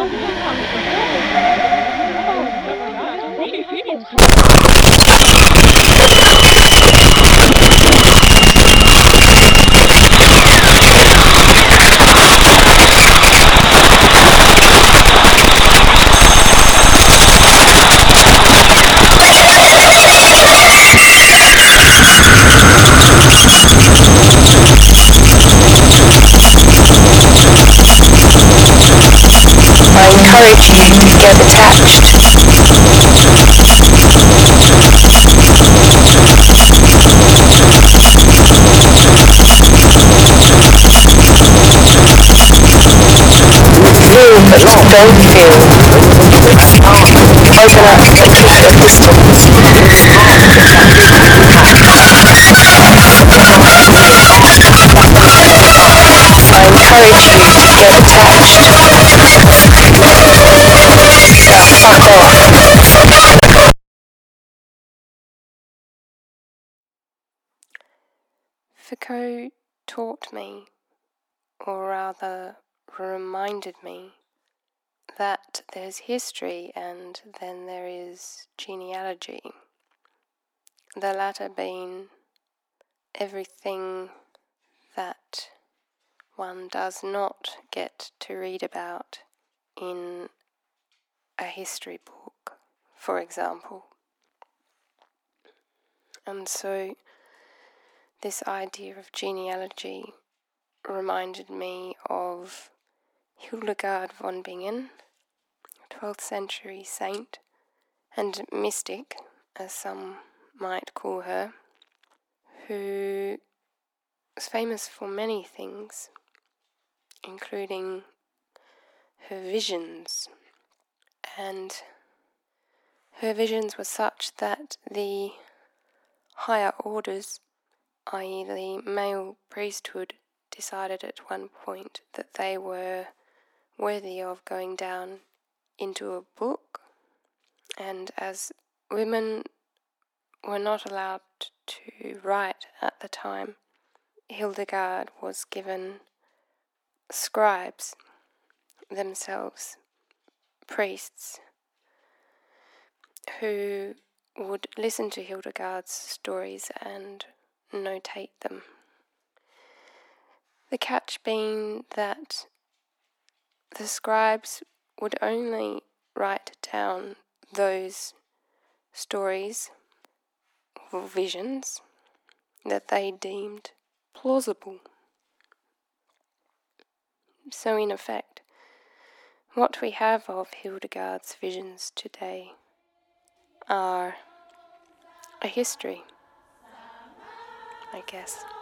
I encourage you to get attached. Feel but not don't feel. Open up to distance. I encourage you to get attached. Fuck off. Foucault taught me, or rather reminded me, that there's history and then there is genealogy, the latter being everything that one does not get to read about in a history book, for example. And so this idea of genealogy reminded me of Hildegard von Bingen, 12th century saint and mystic, as some might call her, who was famous for many things, including her visions. And her visions were such that the higher orders, i.e. the male priesthood, decided at one point that they were worthy of going down into a book, and as women were not allowed to write at the time, Hildegard was given scribes, themselves priests, who would listen to Hildegard's stories and notate them. The catch being that the scribes would only write down those stories or visions that they deemed plausible. So in effect, what we have of Hildegard's visions today are a history, I guess.